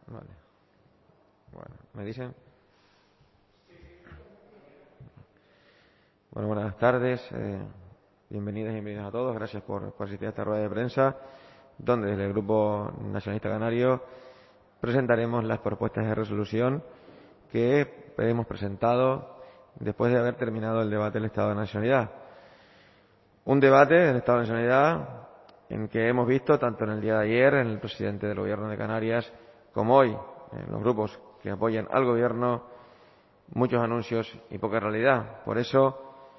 Vale. Bueno, ¿me dicen? Bueno, buenas tardes. Bienvenidas y bienvenidos a todos. Gracias por asistir a esta rueda de prensa, donde desde el Grupo Nacionalista Canario presentaremos las propuestas de resolución que hemos presentado después de haber terminado el debate del Estado de Nacionalidad. Un debate del Estado de Nacionalidad en que hemos visto, tanto en el día de ayer, en el presidente del Gobierno de Canarias, como hoy, en los grupos que apoyan al Gobierno, muchos anuncios y poca realidad. Por eso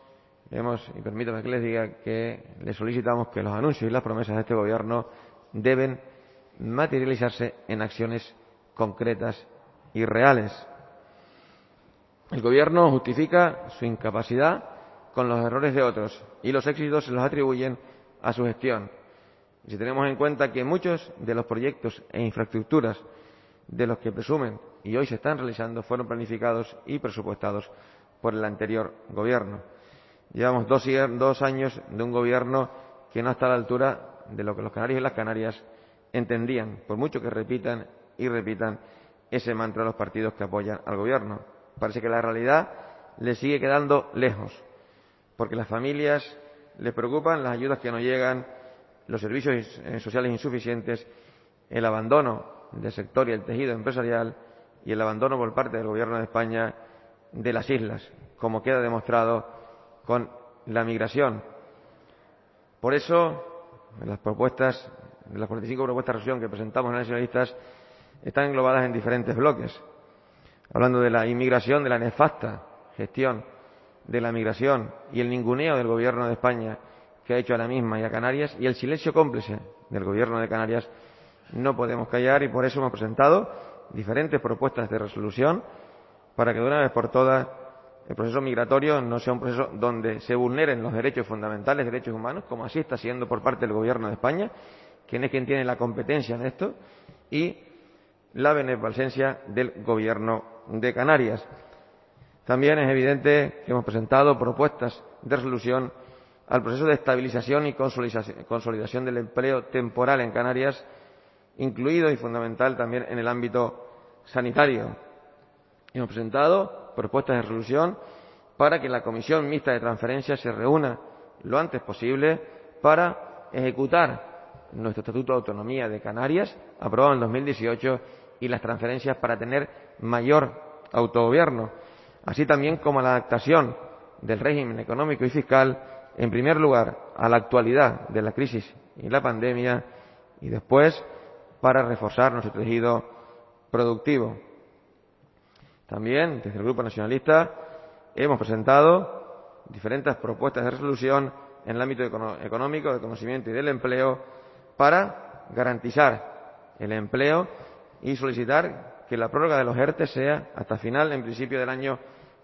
y permítanme que les diga que les solicitamos que los anuncios y las promesas de este Gobierno deben materializarse en acciones concretas y reales. El Gobierno justifica su incapacidad con los errores de otros y los éxitos se los atribuyen a su gestión. Y si tenemos en cuenta que muchos de los proyectos e infraestructuras de los que presumen y hoy se están realizando fueron planificados y presupuestados por el anterior Gobierno. Llevamos 2 años de un Gobierno que no está a la altura de lo que los canarios y las canarias entendían, por mucho que repitan y repitan ese mantra a los partidos que apoyan al Gobierno. Parece que la realidad les sigue quedando lejos, porque las familias les preocupan las ayudas que no llegan, los servicios sociales insuficientes, el abandono del sector y el tejido empresarial y el abandono por parte del Gobierno de España de las islas, como queda demostrado con la migración. Por eso, las 45 propuestas de resolución que presentamos en los nacionalistas están englobadas en diferentes bloques, hablando de la inmigración, de la nefasta gestión de la migración y el ninguneo del Gobierno de España que ha hecho a la misma y a Canarias, y el silencio cómplice del Gobierno de Canarias. No podemos callar y por eso hemos presentado diferentes propuestas de resolución para que de una vez por todas el proceso migratorio no sea un proceso donde se vulneren los derechos fundamentales, derechos humanos, como así está siendo por parte del Gobierno de España, quien es quien tiene la competencia en esto, y la benevolencia del Gobierno de Canarias. También es evidente que hemos presentado propuestas de resolución al proceso de estabilización y consolidación del empleo temporal en Canarias, incluido y fundamental también en el ámbito sanitario. Hemos presentado propuestas de resolución para que la Comisión Mixta de Transferencias se reúna lo antes posible para ejecutar nuestro Estatuto de Autonomía de Canarias, aprobado en 2018, y las transferencias para tener mayor autogobierno, así también como la adaptación del régimen económico y fiscal, en primer lugar, a la actualidad de la crisis y la pandemia, y después para reforzar nuestro tejido productivo. También, desde el Grupo Nacionalista, hemos presentado diferentes propuestas de resolución en el ámbito económico, del conocimiento y del empleo para garantizar el empleo y solicitar que la prórroga de los ERTE sea hasta final, en principio, del año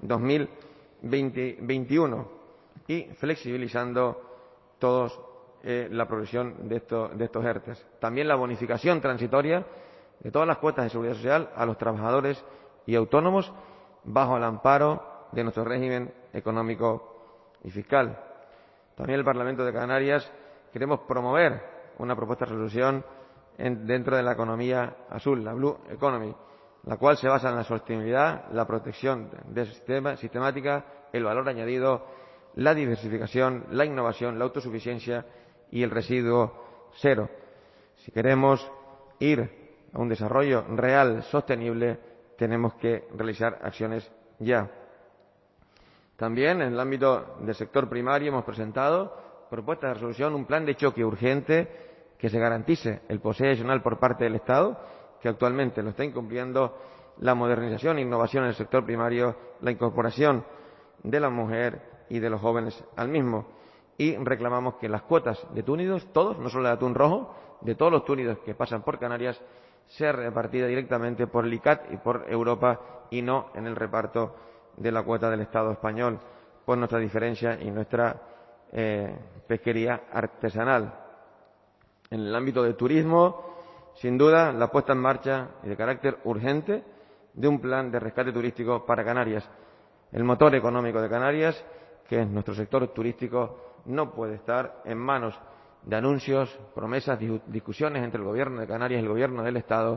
2021 y flexibilizando todos la progresión de estos ERTE. También la bonificación transitoria de todas las cuotas de seguridad social a los trabajadores y autónomos bajo el amparo de nuestro régimen económico y fiscal. También el Parlamento de Canarias queremos promover una propuesta de resolución dentro de la economía azul, la Blue Economy, la cual se basa en la sostenibilidad, la protección sistemática, el valor añadido, la diversificación, la innovación, la autosuficiencia y el residuo cero. Si queremos ir a un desarrollo real, sostenible, tenemos que realizar acciones ya. También en el ámbito del sector primario hemos presentado propuestas de resolución, un plan de choque urgente que se garantice el POSEI adicional por parte del Estado, que actualmente lo está incumpliendo, la modernización e innovación en el sector primario, la incorporación de la mujer y de los jóvenes al mismo. Y reclamamos que las cuotas de túnidos, todos, no solo de atún rojo, de todos los túnidos que pasan por Canarias, sea repartida directamente por el ICAT y por Europa y no en el reparto de la cuota del Estado español, por nuestra diferencia y nuestra pesquería artesanal. En el ámbito del turismo, sin duda, la puesta en marcha y de carácter urgente de un plan de rescate turístico para Canarias. El motor económico de Canarias, que es nuestro sector turístico, no puede estar en manos de anuncios, promesas, discusiones entre el Gobierno de Canarias y el Gobierno del Estado,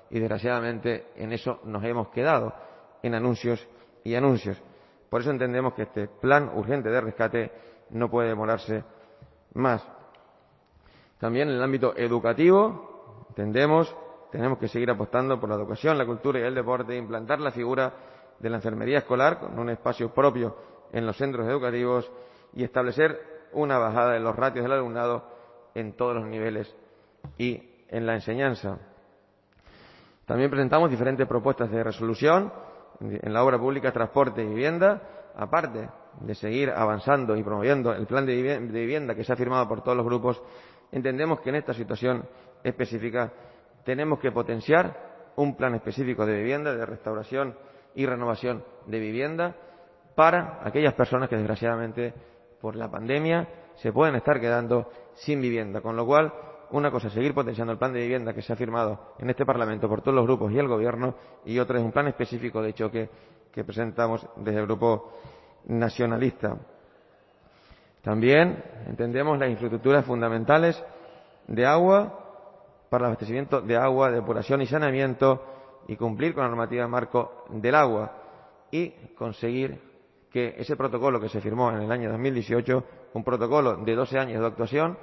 y desgraciadamente en eso nos hemos quedado, en anuncios y anuncios. Por eso entendemos que este plan urgente de rescate no puede demorarse más. También en el ámbito educativo, tenemos que seguir apostando por la educación, la cultura y el deporte, implantar la figura de la enfermería escolar con un espacio propio en los centros educativos y establecer una bajada de los ratios del alumnado en todos los niveles y en la enseñanza. También presentamos diferentes propuestas de resolución en la obra pública, transporte y vivienda, aparte de seguir avanzando y promoviendo el plan de vivienda que se ha firmado por todos los grupos. Entendemos que en esta situación específica tenemos que potenciar un plan específico de vivienda, de restauración y renovación de vivienda para aquellas personas que desgraciadamente por la pandemia se pueden estar quedando sin vivienda. Con lo cual, una cosa es seguir potenciando el plan de vivienda que se ha firmado en este Parlamento por todos los grupos y el Gobierno, y otra es un plan específico de choque que presentamos desde el Grupo Nacionalista. También entendemos las infraestructuras fundamentales de agua para el abastecimiento de agua, depuración y saneamiento, y cumplir con la normativa marco del agua y conseguir que ese protocolo que se firmó en el año 2018, un protocolo de 12 años de actuación,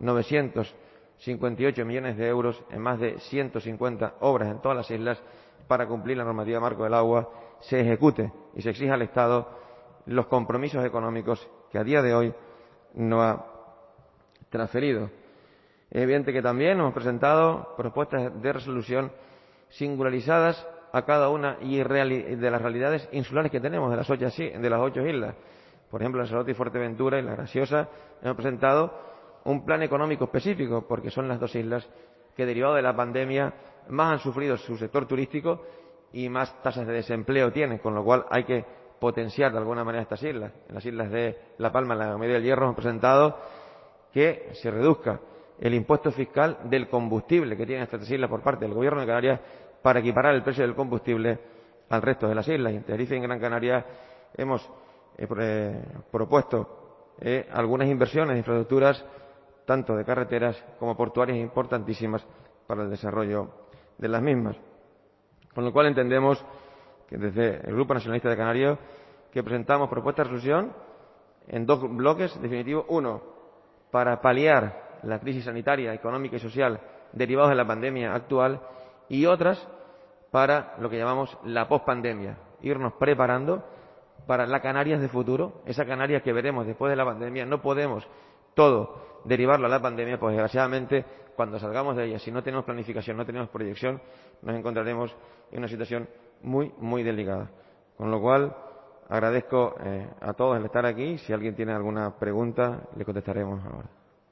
958 millones de euros en más de 150 obras en todas las islas para cumplir la normativa marco del agua, se ejecute y se exija al Estado los compromisos económicos que a día de hoy no ha transferido. Es evidente que también hemos presentado propuestas de resolución singularizadas a cada una de las realidades insulares que tenemos de las 8 islas. Por ejemplo, en Lanzarote y Fuerteventura y La Graciosa hemos presentado un plan económico específico, porque son las dos islas que, derivado de la pandemia, más han sufrido su sector turístico y más tasas de desempleo tienen, con lo cual hay que potenciar de alguna manera estas islas. En las islas de La Palma, en la Media del Hierro, hemos presentado que se reduzca el impuesto fiscal del combustible que tienen estas tres islas por parte del Gobierno de Canarias para equiparar el precio del combustible al resto de las islas. Y en Tenerife y en Gran Canaria hemos propuesto algunas inversiones de infraestructuras, tanto de carreteras como portuarias, importantísimas para el desarrollo de las mismas. Con lo cual entendemos que desde el Grupo Nacionalista de Canarias que presentamos propuestas de resolución en dos bloques definitivos. Uno, para paliar la crisis sanitaria, económica y social derivados de la pandemia actual, y otras para lo que llamamos la pospandemia, irnos preparando para la Canarias de futuro, esa Canarias que veremos después de la pandemia. No podemos todo derivarlo a la pandemia, pues desgraciadamente cuando salgamos de ella, si no tenemos planificación, no tenemos proyección, nos encontraremos en una situación muy, muy delicada. Con lo cual, agradezco a todos el estar aquí. Si alguien tiene alguna pregunta, le contestaremos ahora.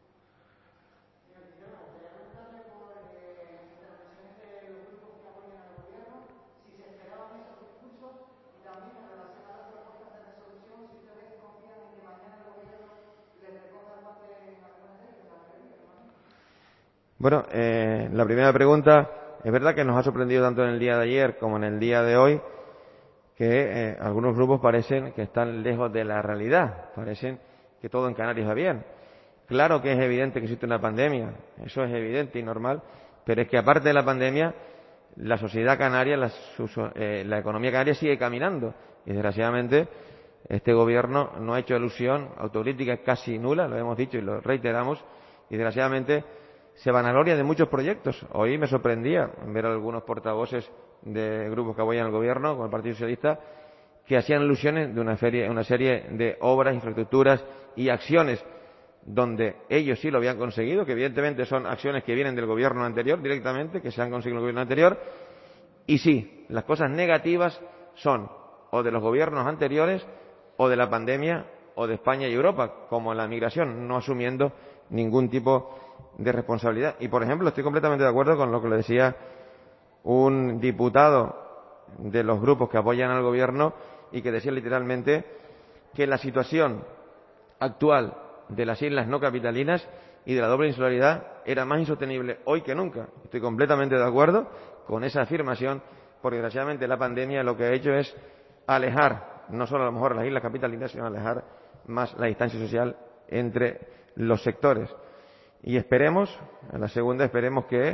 Bueno, la primera pregunta, es verdad que nos ha sorprendido tanto en el día de ayer como en el día de hoy que algunos grupos parecen que están lejos de la realidad, parecen que todo en Canarias va bien. Claro que es evidente que existe una pandemia, eso es evidente y normal, pero es que aparte de la pandemia, la sociedad canaria, la economía canaria sigue caminando y desgraciadamente este gobierno no ha hecho alusión, autocrítica es casi nula, lo hemos dicho y lo reiteramos, y desgraciadamente se vanagloria de muchos proyectos. Hoy me sorprendía ver a algunos portavoces de grupos que apoyan al gobierno, como el Partido Socialista, que hacían alusiones de una serie de obras, infraestructuras y acciones donde ellos sí lo habían conseguido, que evidentemente son acciones que vienen del gobierno anterior directamente, que se han conseguido en el gobierno anterior, y sí, las cosas negativas son o de los gobiernos anteriores o de la pandemia o de España y Europa, como la migración, no asumiendo ningún tipo de responsabilidad. Y, por ejemplo, estoy completamente de acuerdo con lo que le decía un diputado de los grupos que apoyan al gobierno y que decía literalmente que la situación actual de las islas no capitalinas y de la doble insularidad era más insostenible hoy que nunca. Estoy completamente de acuerdo con esa afirmación, porque desgraciadamente la pandemia lo que ha hecho es alejar, no solo a lo mejor las islas capitalinas, sino alejar más la distancia social entre los sectores. Y esperemos, en la segunda, esperemos que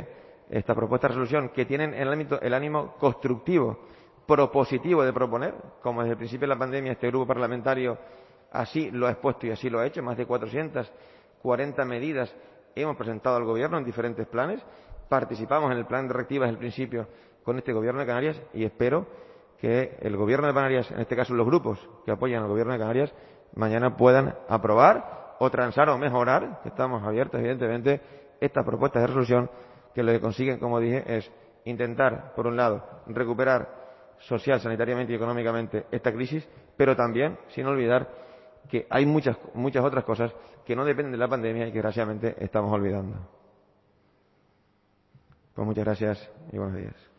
esta propuesta de resolución, que tienen el ánimo constructivo, propositivo de proponer, como desde el principio de la pandemia este grupo parlamentario así lo ha expuesto y así lo ha hecho, más de 440 medidas hemos presentado al Gobierno en diferentes planes, participamos en el plan de reactiva desde el principio con este Gobierno de Canarias y espero que el Gobierno de Canarias, en este caso los grupos que apoyan al Gobierno de Canarias, mañana puedan aprobar o transar o mejorar, que estamos abiertos evidentemente, estas propuestas de resolución que lo que consiguen, como dije, es intentar, por un lado, recuperar social, sanitariamente y económicamente esta crisis, pero también, sin olvidar, que hay muchas otras cosas que no dependen de la pandemia y que desgraciadamente estamos olvidando. Pues muchas gracias y buenos días.